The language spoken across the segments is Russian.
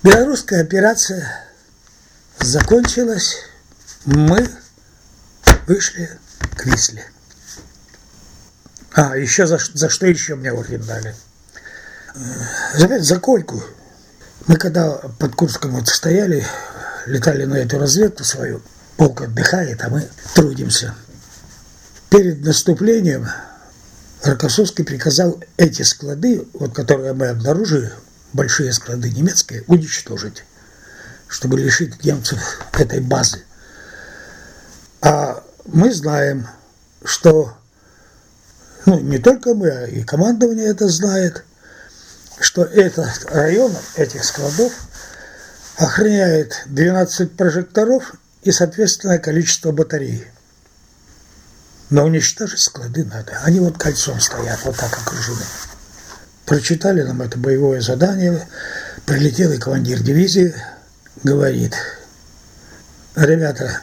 Белорусская операция закончилась, мы вышли к Висле. Еще за что еще мне орден дали? За Кольку. Мы когда под Курском вот стояли, летали на эту разведку свою, полк отдыхает, а мы трудимся. Перед наступлением Рокоссовский приказал эти склады, вот которые мы обнаружили, большие склады немецкие, уничтожить, чтобы лишить немцев этой базы. А мы знаем, что, не только мы, а и командование это знает, что этот район, этих складов, охраняет 12 прожекторов и, соответственное количество батарей. Но уничтожить склады надо. Они вот кольцом стоят, вот так окружены. Прочитали нам это боевое задание, прилетел и командир дивизии, говорит: ребята,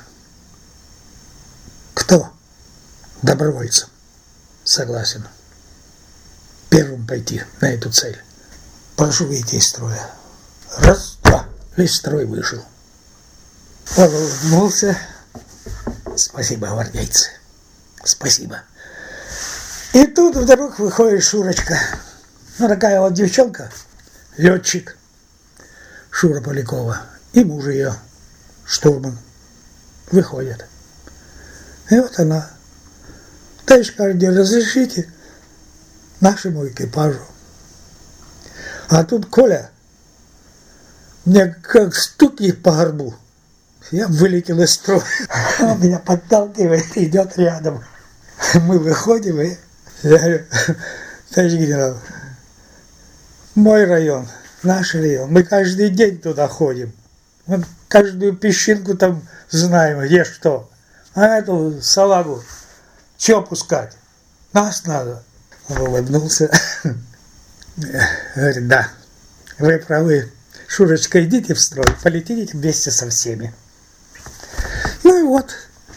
кто добровольцем согласен первым пойти на эту цель? Прошу выйти из строя. Раз, два. Весь строй вышел. Он улыбнулся. Спасибо, гвардейцы. Спасибо. И тут вдруг выходит Шурочка. Такая вот девчонка, летчик, Шура Полякова, и муж ее, штурман, выходят. И вот она: товарищ командир, разрешите нашему экипажу? А тут Коля мне как стукнет по горбу. Я вылетел из строя. Он меня подталкивает, идет рядом. Мы выходим, и я говорю: товарищ генерал, мой район, наш район, мы каждый день туда ходим. Мы каждую песчинку там знаем, где что. А эту салагу что пускать? Нас надо. Он улыбнулся. Говорит: да, вы правы. Шурочка, идите в строй, полетите вместе со всеми. Ну и вот.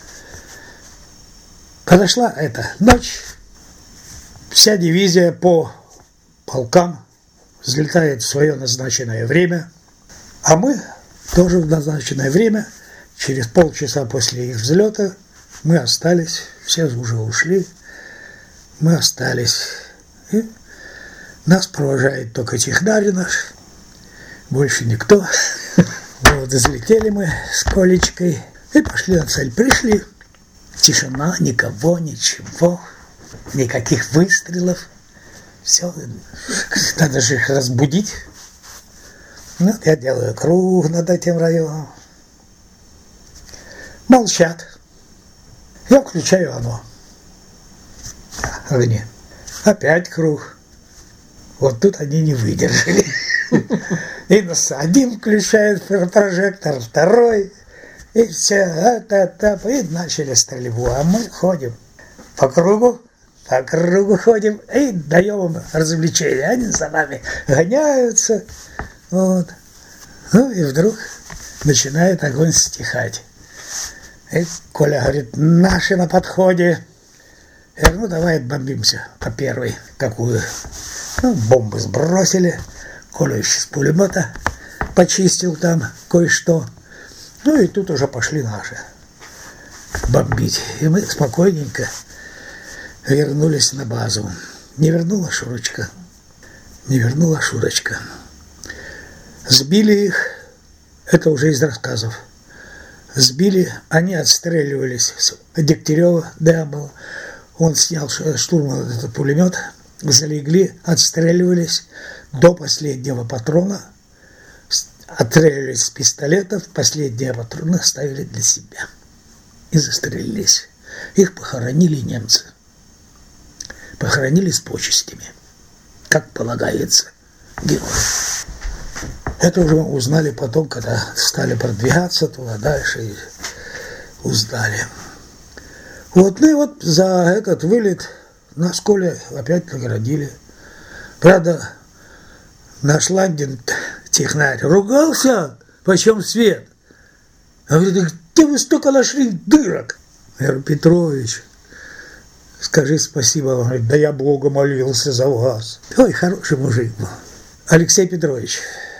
Подошла эта ночь. Вся дивизия по полкам взлетает в свое назначенное время. А мы тоже в назначенное время, через полчаса после их взлета, мы остались. Все уже ушли. Мы остались. И нас провожает только технарь наш. Больше никто. Вот, взлетели мы с Колечкой и пошли на цель. Пришли. Тишина, никого, ничего. Никаких выстрелов. Все. Надо же их разбудить. Ну, я делаю круг над этим районом. Молчат. Я включаю оно. Огни. Опять круг. Вот тут они не выдержали. И нас один включает прожектор, второй. И все, и начали стрельбу. А мы ходим по кругу ходим и даем им развлечения. Они за нами гоняются. Вот. Ну и вдруг начинает огонь стихать. И Коля говорит: наши на подходе. Я говорю: давай бомбимся по первой. Какую? Бомбы сбросили. Коля еще с пулемета почистил там кое-что. Ну и тут уже пошли наши бомбить. И мы спокойненько вернулись на базу. Не вернула Шурочка. Сбили их, это уже из рассказов. Сбили, они отстреливались. Дегтярева, был. Он снял штурман этот пулемет, залегли, отстреливались до последнего патрона, отстреливались с пистолетов, последние патроны оставили для себя и застрелились. Их похоронили немцы. Похоронили с почестями, как полагается герою. Это уже узнали потом, когда стали продвигаться туда дальше, и узнали. Вот, ну и вот за этот вылет нас Коля опять наградили. Правда, наш Ландин, технарь, ругался, почем свет. А говорит: где вы столько нашли дырок? Я говорю: Петрович, скажи спасибо. Он говорит: да я Богу молился за вас. Ой, хороший мужик был. Алексей Петрович,